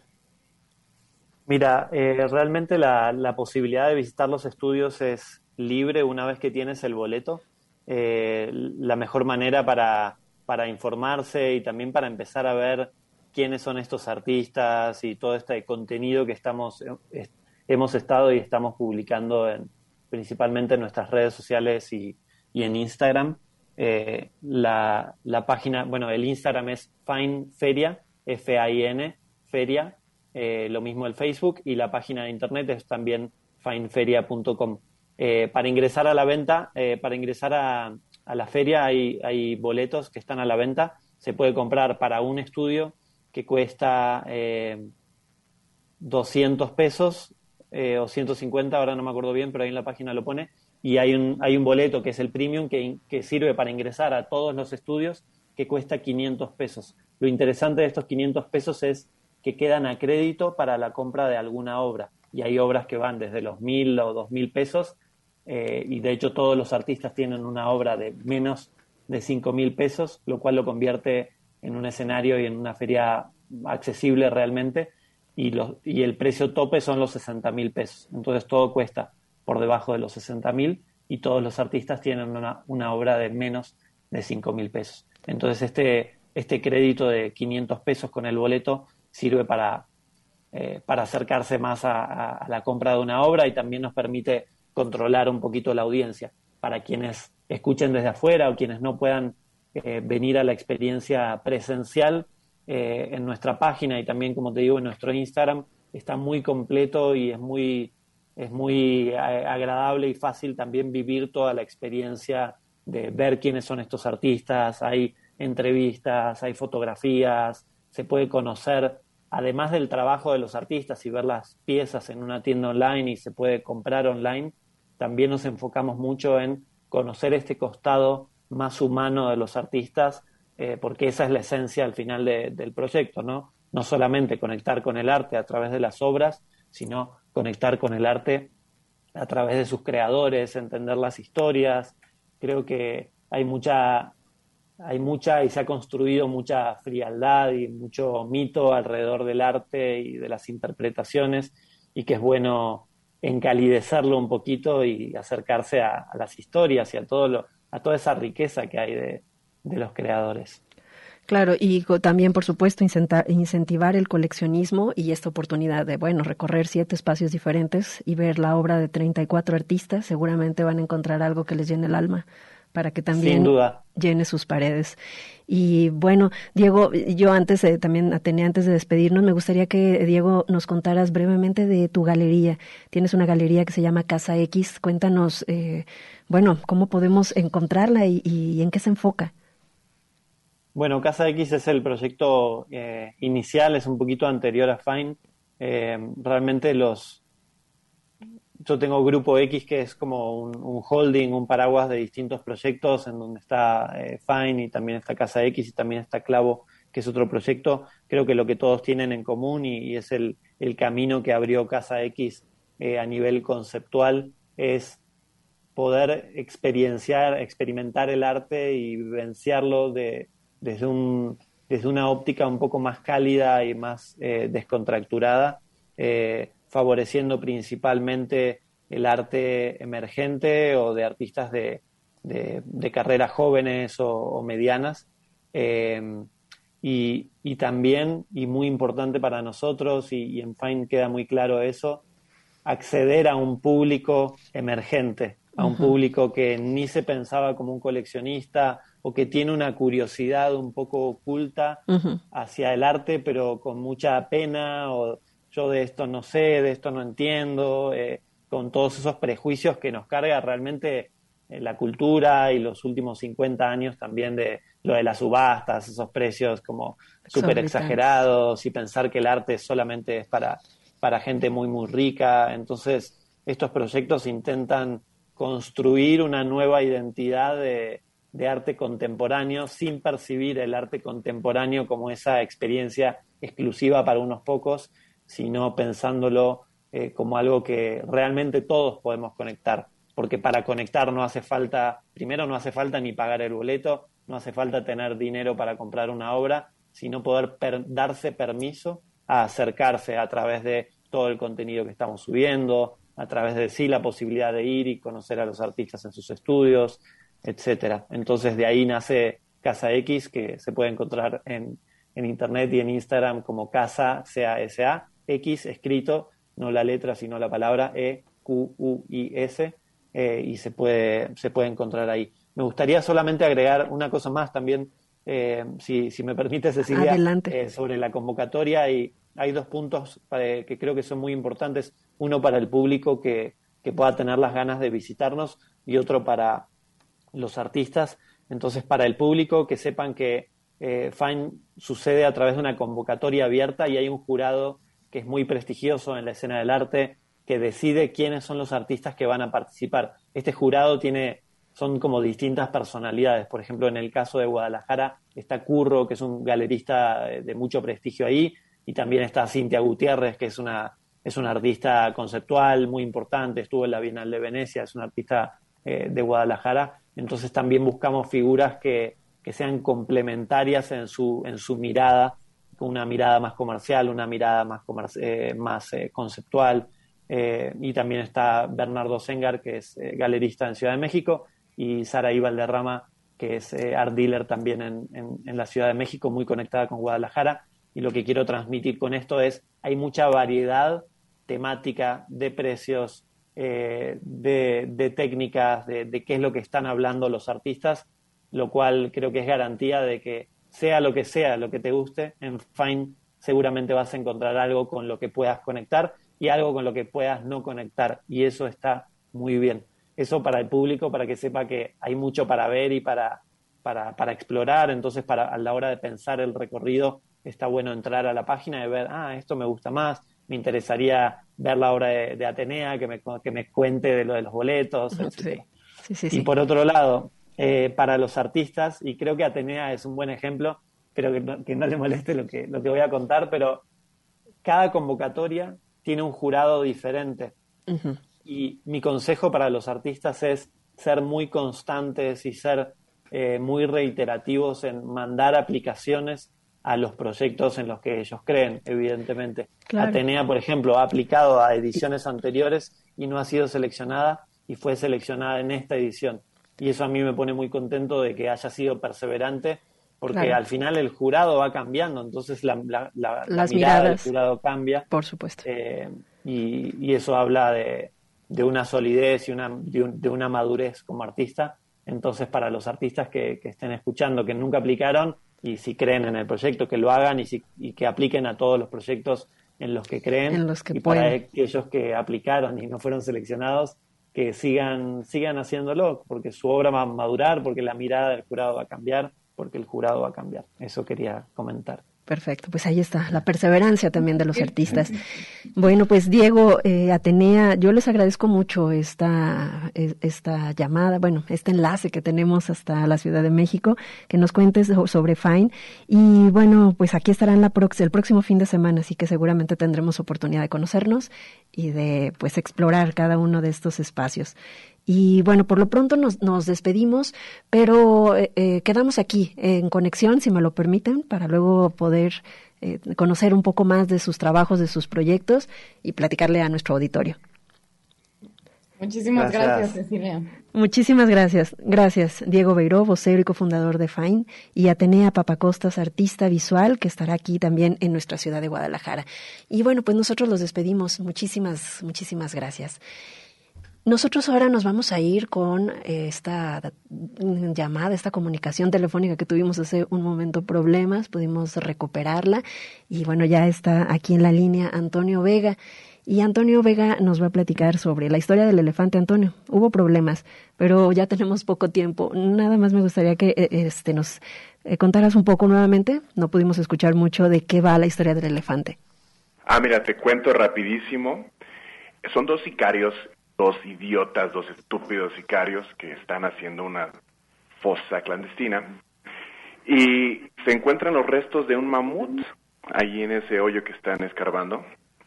Mira, eh, realmente la, la posibilidad de visitar los estudios es libre una vez que tienes el boleto. Eh, la mejor manera para, para informarse y también para empezar a ver quiénes son estos artistas y todo este contenido que estamos eh, hemos estado y estamos publicando en principalmente en nuestras redes sociales y, y en Instagram. Eh, la, la página, bueno, el Instagram es Fine Feria, F I N, Feria, eh, lo mismo el Facebook, y la página de internet es también fine feria punto com. Eh, para ingresar a la venta, eh, para ingresar a, a la feria hay, hay boletos que están a la venta. Se puede comprar para un estudio que cuesta eh, doscientos pesos, Eh, o ciento cincuenta, ahora no me acuerdo bien, pero ahí en la página lo pone, y hay un, hay un boleto que es el premium que, que sirve para ingresar a todos los estudios, que cuesta quinientos pesos. Lo interesante de estos quinientos pesos es que quedan a crédito para la compra de alguna obra, y hay obras que van desde los mil o dos mil pesos, eh, y de hecho todos los artistas tienen una obra de menos de cinco mil pesos, lo cual lo convierte en un escenario y en una feria accesible realmente. Y, los, y el precio tope son los sesenta mil pesos. Entonces todo cuesta por debajo de los sesenta mil y todos los artistas tienen una, una obra de menos de cinco mil pesos. Entonces este, este crédito de quinientos pesos con el boleto sirve para, eh, para acercarse más a, a, a la compra de una obra, y también nos permite controlar un poquito la audiencia. Para quienes escuchen desde afuera o quienes no puedan eh, venir a la experiencia presencial, Eh, en nuestra página y también, como te digo, en nuestro Instagram está muy completo y es muy, es muy agradable y fácil también vivir toda la experiencia de ver quiénes son estos artistas. Hay entrevistas, hay fotografías, se puede conocer, además del trabajo de los artistas y ver las piezas en una tienda online y se puede comprar online. También nos enfocamos mucho en conocer este costado más humano de los artistas, Eh, porque esa es la esencia al final de, del proyecto, ¿no? No solamente conectar con el arte a través de las obras, sino conectar con el arte a través de sus creadores, entender las historias. Creo que hay mucha, hay mucha y se ha construido mucha frialdad y mucho mito alrededor del arte y de las interpretaciones, y que es bueno encalidecerlo un poquito y acercarse a, a las historias y a todo lo, a toda esa riqueza que hay de de los creadores. Claro, y también, por supuesto, incentivar el coleccionismo y esta oportunidad de, bueno, recorrer siete espacios diferentes y ver la obra de treinta y cuatro artistas. Seguramente van a encontrar algo que les llene el alma para que también Sin duda. llene sus paredes. Y bueno, Diego, yo antes de, también tenía antes de despedirnos, me gustaría que, Diego, nos contaras brevemente de tu galería. Tienes una galería que se llama Casa X. Cuéntanos, eh, bueno, cómo podemos encontrarla y, y en qué se enfoca. Bueno, Casa X es el proyecto eh, inicial, es un poquito anterior a Fine. Eh, realmente los... Yo tengo Grupo X, que es como un, un holding, un paraguas de distintos proyectos, en donde está eh, Fine y también está Casa X y también está Clavo, que es otro proyecto. Creo que lo que todos tienen en común, y, y es el, el camino que abrió Casa X eh, a nivel conceptual, es poder experienciar, experimentar el arte y vivenciarlo de... desde un desde una óptica un poco más cálida y más eh, descontracturada, eh, favoreciendo principalmente el arte emergente o de artistas de, de, de carreras jóvenes o, o medianas, eh, y, y también, y muy importante para nosotros, y, y en Fine queda muy claro eso, acceder a un público emergente, a un uh-huh. público que ni se pensaba como un coleccionista, o que tiene una curiosidad un poco oculta uh-huh. hacia el arte, pero con mucha pena, o yo de esto no sé, de esto no entiendo, eh, con todos esos prejuicios que nos carga realmente eh, la cultura, y los últimos cincuenta años también de lo de las subastas, esos precios como súper exagerados, y pensar que el arte solamente es para, para gente muy, muy rica. Entonces, estos proyectos intentan construir una nueva identidad de de arte contemporáneo, sin percibir el arte contemporáneo como esa experiencia exclusiva para unos pocos, sino pensándolo eh, como algo que realmente todos podemos conectar, porque para conectar no hace falta, primero no hace falta ni pagar el boleto, no hace falta tener dinero para comprar una obra, sino poder per- darse permiso a acercarse a través de todo el contenido que estamos subiendo, a través de sí la posibilidad de ir y conocer a los artistas en sus estudios, etcétera. Entonces de ahí nace Casa X, que se puede encontrar en, en internet y en Instagram como Casa, C A S A, X escrito, no la letra sino la palabra E Q U I S, eh, y se puede, se puede encontrar ahí. Me gustaría solamente agregar una cosa más también, eh, si, si me permite, Cecilia, eh, sobre la convocatoria. Y hay dos puntos para, que creo que son muy importantes, uno para el público que, que pueda tener las ganas de visitarnos y otro para los artistas. Entonces, para el público, que sepan que eh, Fine sucede a través de una convocatoria abierta y hay un jurado que es muy prestigioso en la escena del arte que decide quiénes son los artistas que van a participar. Este jurado tiene, son como distintas personalidades. Por ejemplo, en el caso de Guadalajara está Curro, que es un galerista de mucho prestigio ahí, y también está Cintia Gutiérrez, que es una, es una artista conceptual muy importante, estuvo en la Bienal de Venecia, es una artista eh, de Guadalajara. Entonces también buscamos figuras que, que sean complementarias en su, en su mirada, una mirada más comercial, una mirada más, comerci- eh, más eh, conceptual. Eh, y también está Bernardo Sengar, que es eh, galerista en Ciudad de México, y Saraí Valderrama, que es eh, art dealer también en, en, en la Ciudad de México, muy conectada con Guadalajara. Y lo que quiero transmitir con esto es, hay mucha variedad temática de precios, eh, de, de técnicas, de, de qué es lo que están hablando los artistas, lo cual creo que es garantía de que sea lo que sea, lo que te guste, en Fine seguramente vas a encontrar algo con lo que puedas conectar y algo con lo que puedas no conectar, y eso está muy bien. Eso para el público, para que sepa que hay mucho para ver y para, para, para explorar. Entonces, para, a la hora de pensar el recorrido, está bueno entrar a la página y ver, ah, esto me gusta más, me interesaría ver la obra de, de Atenea, que me, que me cuente de lo de los boletos, etcétera. Sí, sí, sí, y sí. por otro lado, eh, para los artistas, y creo que Atenea es un buen ejemplo, espero que no, que no le moleste lo que, lo que voy a contar, pero cada convocatoria tiene un jurado diferente. Uh-huh. Y mi consejo para los artistas es ser muy constantes y ser eh, muy reiterativos en mandar aplicaciones a los proyectos en los que ellos creen, evidentemente. Claro. Atenea, por ejemplo, ha aplicado a ediciones anteriores y no ha sido seleccionada, y fue seleccionada en esta edición. Y eso a mí me pone muy contento de que haya sido perseverante, porque claro, al final el jurado va cambiando, entonces la, la, la, la mirada miradas, del jurado cambia. Por supuesto. Eh, y, y eso habla de, de una solidez y una, de, un, de una madurez como artista. Entonces, para los artistas que, que estén escuchando, que nunca aplicaron, y si creen en el proyecto, que lo hagan, y, si, y que apliquen a todos los proyectos en los que creen. En los que y pueden. Para aquellos que aplicaron y no fueron seleccionados, que sigan, sigan haciéndolo, porque su obra va a madurar, porque la mirada del jurado va a cambiar, porque el jurado va a cambiar. Eso quería comentar. Perfecto, pues ahí está, la perseverancia también de los artistas. Bueno, pues Diego, eh, Atenea, yo les agradezco mucho esta, esta llamada, bueno, este enlace que tenemos hasta la Ciudad de México, que nos cuentes sobre Fine. Y bueno, pues aquí estarán la prox- el próximo fin de semana, así que seguramente tendremos oportunidad de conocernos y de pues explorar cada uno de estos espacios. Y bueno, por lo pronto nos, nos despedimos, pero eh, quedamos aquí en conexión, si me lo permiten, para luego poder eh, conocer un poco más de sus trabajos, de sus proyectos y platicarle a nuestro auditorio. Muchísimas gracias, gracias Cecilia. Muchísimas gracias. Gracias, Diego Beiró, vocero y cofundador de Fine, y Atenea Papacostas, artista visual, que estará aquí también en nuestra ciudad de Guadalajara. Y bueno, pues nosotros los despedimos. Muchísimas, muchísimas gracias. Nosotros ahora nos vamos a ir con esta llamada, esta comunicación telefónica que tuvimos hace un momento problemas, pudimos recuperarla y bueno, ya está aquí en la línea Antonio Vega. Y Antonio Vega nos va a platicar sobre la historia del elefante. Antonio, hubo problemas, pero ya tenemos poco tiempo. Nada más me gustaría que este, nos eh, contaras un poco nuevamente. No pudimos escuchar mucho de qué va la historia del elefante. Ah, mira, te cuento rapidísimo. Son dos sicarios, dos idiotas, dos estúpidos sicarios que están haciendo una fosa clandestina y se encuentran los restos de un mamut allí en ese hoyo que están escarbando.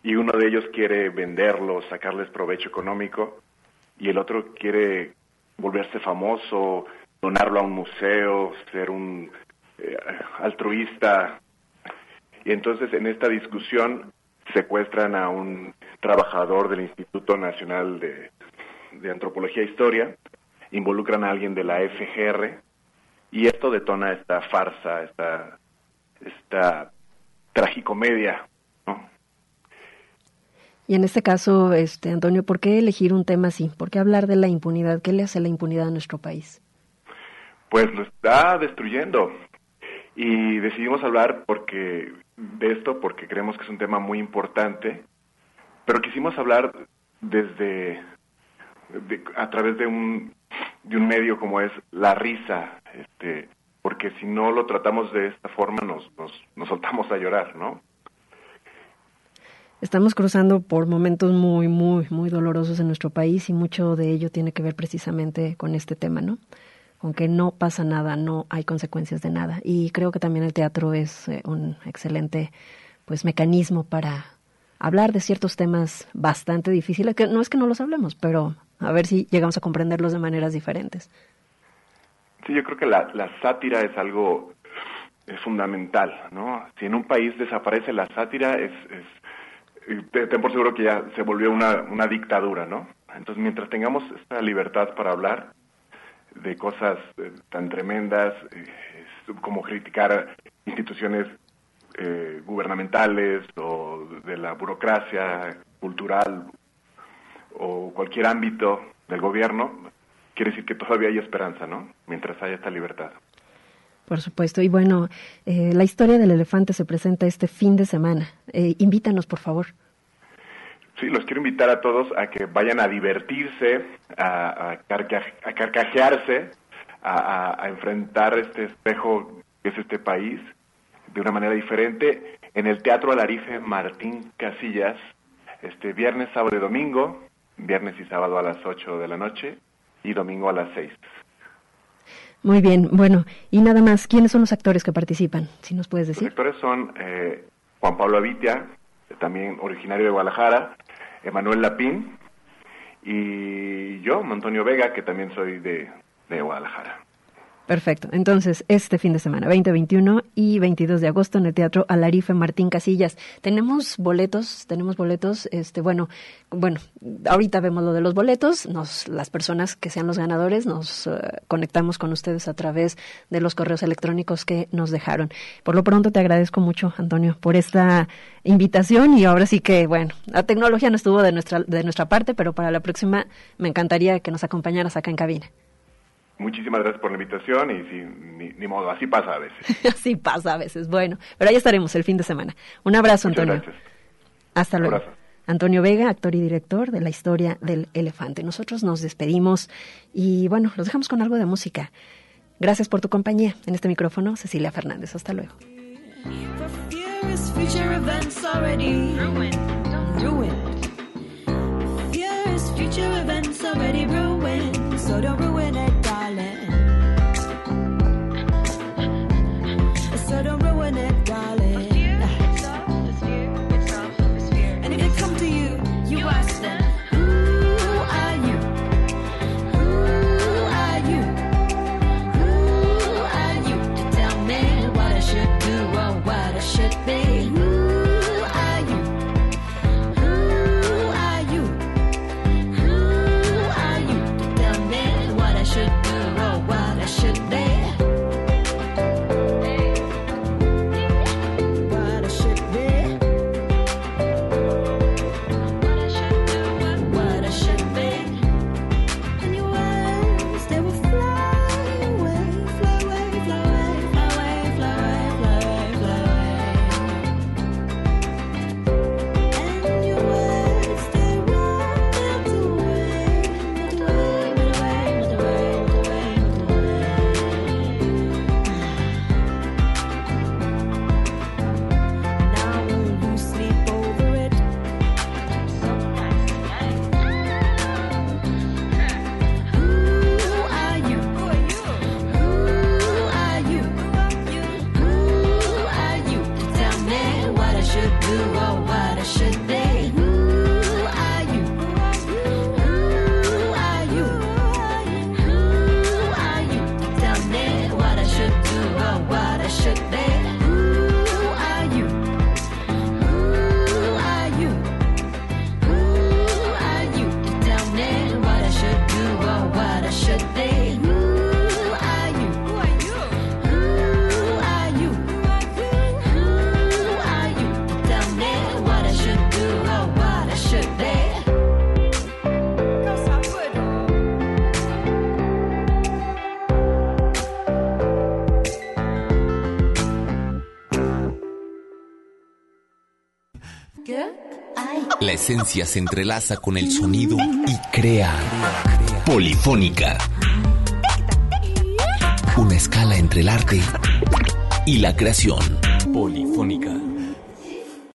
y uno de ellos quiere venderlo, sacarles provecho económico, y el otro quiere volverse famoso, donarlo a un museo, ser un eh, altruista. Y entonces en esta discusión secuestran a un trabajador del Instituto Nacional de, de Antropología e Historia, involucran a alguien de la F G R, y esto detona esta farsa, esta, esta tragicomedia, ¿no? Y en este caso, este Antonio, ¿por qué elegir un tema así? ¿Por qué hablar de la impunidad? ¿Qué le hace la impunidad a nuestro país? Pues lo está destruyendo. Y decidimos hablar porque de esto porque creemos que es un tema muy importante, pero quisimos hablar desde de, a través de un de un medio como es la risa, este, porque si no lo tratamos de esta forma nos nos, nos soltamos a llorar, ¿no? Estamos cruzando por momentos muy, muy, muy dolorosos en nuestro país y mucho de ello tiene que ver precisamente con este tema, ¿no? Aunque no pasa nada, no hay consecuencias de nada. Y creo que también el teatro es eh, un excelente pues mecanismo para hablar de ciertos temas bastante difíciles, que no es que no los hablemos, pero a ver si llegamos a comprenderlos de maneras diferentes. Sí, yo creo que la, la sátira es algo es fundamental, ¿no? Si en un país desaparece la sátira, es, es ten por seguro que ya se volvió una, una dictadura, ¿no? Entonces, mientras tengamos esta libertad para hablar de cosas eh, tan tremendas eh, como criticar instituciones eh, gubernamentales o de la burocracia cultural o cualquier ámbito del gobierno, quiere decir que todavía hay esperanza, ¿no? Mientras haya esta libertad. Por supuesto. Y bueno, eh, la historia del elefante se presenta este fin de semana. Eh, invítanos, por favor. Sí, los quiero invitar a todos a que vayan a divertirse, a, a, carca, a carcajearse, a, a, a enfrentar este espejo que es este país de una manera diferente en el Teatro Alarife Martín Casillas, este viernes, sábado y domingo, viernes y sábado a las ocho de la noche y domingo a las seis. Muy bien, bueno, y nada más, ¿quiénes son los actores que participan? Si nos puedes decir. Los actores son eh, Juan Pablo Avitia, también originario de Guadalajara, Emanuel Lapín, y yo, Antonio Vega, que también soy de, de Guadalajara. Perfecto. Entonces, este fin de semana, veinte, veintiuno y veintidós de agosto en el Teatro Alarife Martín Casillas. Tenemos boletos, tenemos boletos, este, bueno, bueno, ahorita vemos lo de los boletos, nos, las personas que sean los ganadores, nos uh, conectamos con ustedes a través de los correos electrónicos que nos dejaron. Por lo pronto te agradezco mucho, Antonio, por esta invitación y ahora sí que, bueno, la tecnología no estuvo de nuestra, de nuestra parte, pero para la próxima me encantaría que nos acompañaras acá en cabina. Muchísimas gracias por la invitación y sí, ni, ni modo, así pasa a veces. Así pasa a veces, bueno, pero ahí estaremos el fin de semana. Un abrazo, Muchas Antonio. Gracias. Hasta luego. Abrazo. Antonio Vega, actor y director de La historia del elefante. Nosotros nos despedimos y bueno, los dejamos con algo de música. Gracias por tu compañía. En este micrófono, Cecilia Fernández. Hasta luego. So don't ruin it, darling. So don't ruin it, darling. It's all, it's fear, it's all, it's fear. And if they come to you, you ask them, who are you? Who are you? Who are you to tell me what I should do or what I should be? Who are you? Who are you? Who are you to tell me what I should La esencia se entrelaza con el sonido y crea Polifónica. Una escala entre el arte y la creación. Polifónica.